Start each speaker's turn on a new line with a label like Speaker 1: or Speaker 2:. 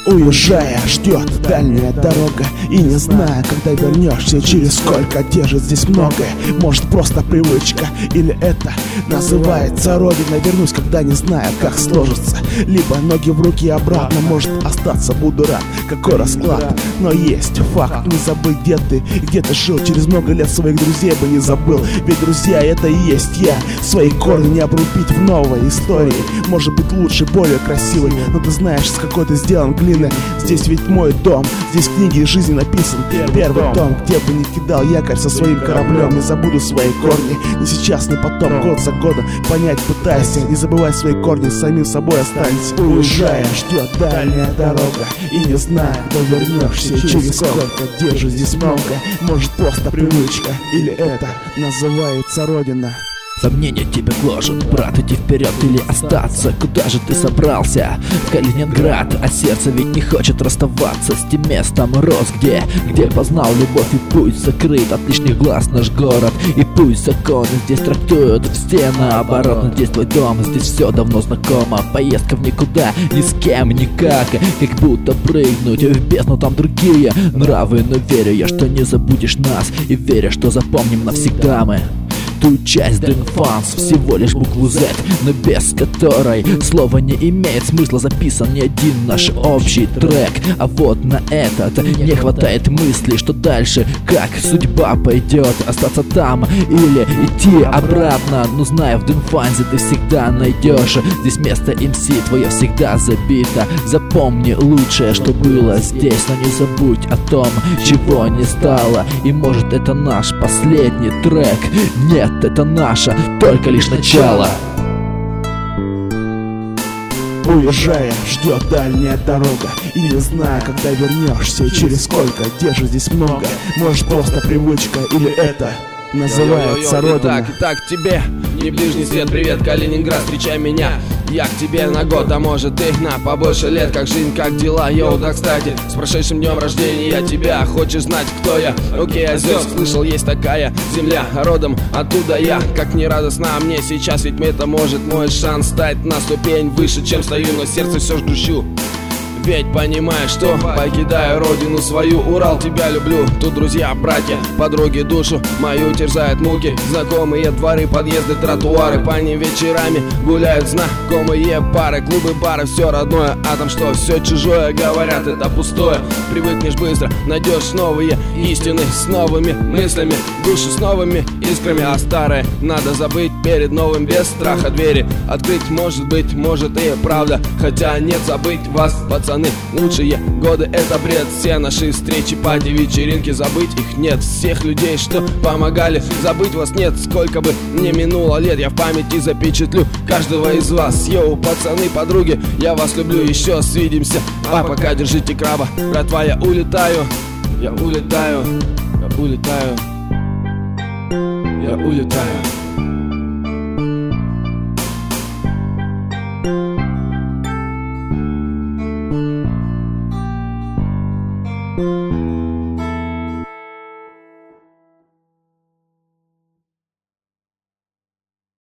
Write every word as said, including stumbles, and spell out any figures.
Speaker 1: Уезжая, ждет дальняя дорога, и не зная, когда вернешься, через сколько. Держит здесь многое, может просто привычка, или это называется родина. Вернусь, когда не знаю, как сложится, либо ноги в руки обратно. Может остаться, буду рад, какой расклад. Но есть факт, не забыть, где ты, где ты жил. Через много лет своих друзей бы не забыл, ведь друзья, это и есть я. Свои корни не обрубить в новой истории. Может быть лучше, более красивый, но ты знаешь, с какой ты сделан глины. Здесь ведь мой дом, здесь книги жизни написан первый том. Где бы ни кидал якорь со своим кораблем, не забуду свои корни, ни сейчас, ни потом, год за годом. Понять пытайся, не забывай свои корни, самим собой останься. Уезжая, ждет дальняя дорога, и не знаю, когда вернешься, через сколько. Держу здесь много, может просто привычка, или это называется родина.
Speaker 2: Сомнения тебя гложат, брат, иди вперед или остаться. Куда же ты собрался? В Калининград, а сердце ведь не хочет расставаться с тем местом рос, где, где познал любовь. И пусть закрыт от лишних глаз наш город, и пусть законы здесь трактуют все наоборот. Но здесь твой дом, здесь все давно знакомо. Поездка в никуда, ни с кем, никак, как будто прыгнуть в бездну, там другие нравы. Но верю я, что не забудешь нас, и верю, что запомним навсегда мы ту часть Dream Fans, всего лишь букву Z, но без которой слово не имеет смысла. Записан не один наш общий трек, а вот на этот не хватает мысли, что дальше, как судьба пойдет. Остаться там или идти обратно, но зная, в Dream Fans ты всегда найдешь здесь место эм си, твое всегда забито. Запомни лучшее, что было здесь, но не забудь о том, чего не стало. И может это наш последний трек? Нет, это наше, только лишь начало.
Speaker 1: Уезжая, ждет дальняя дорога, и не знаю, когда вернешься, через сколько. Держу здесь много, может просто привычка, или это называется родина.
Speaker 3: Итак, итак, тебе не ближний свет, привет, Калининград, встречай меня. Я к тебе на год, а может ты на побольше лет. Как жизнь, как дела, йоу, да кстати, с прошедшим днем рождения тебя. Хочешь знать, кто я? Окей, я звезд, слышал, есть такая земля, родом оттуда я. Как не радостно мне сейчас, ведь это может мой шанс стать на ступень выше, чем стою, но сердце все ж дущу. Ведь понимаешь, что покидаю родину свою, Урал, тебя люблю. Тут друзья, братья, подруги, душу мою терзают муки. Знакомые дворы, подъезды, тротуары, по ним вечерами гуляют знакомые пары. Клубы, бары, все родное, а там что? Все чужое, говорят, это пустое. Привыкнешь быстро, найдешь новые истины с новыми мыслями, душу с новыми искрами. А старое надо забыть перед новым, без страха двери открыть. Может быть, может и правда, хотя нет, забыть вас, пацаны. Лучшие годы это бред, все наши встречи, пати, вечеринки, забыть их нет. Всех людей, что помогали, забыть вас нет. Сколько бы мне минуло лет, я в памяти запечатлю каждого из вас. Йоу, пацаны, подруги, я вас люблю, еще свидимся. А пока держите краба, братва, я улетаю. Я улетаю, я улетаю, я улетаю.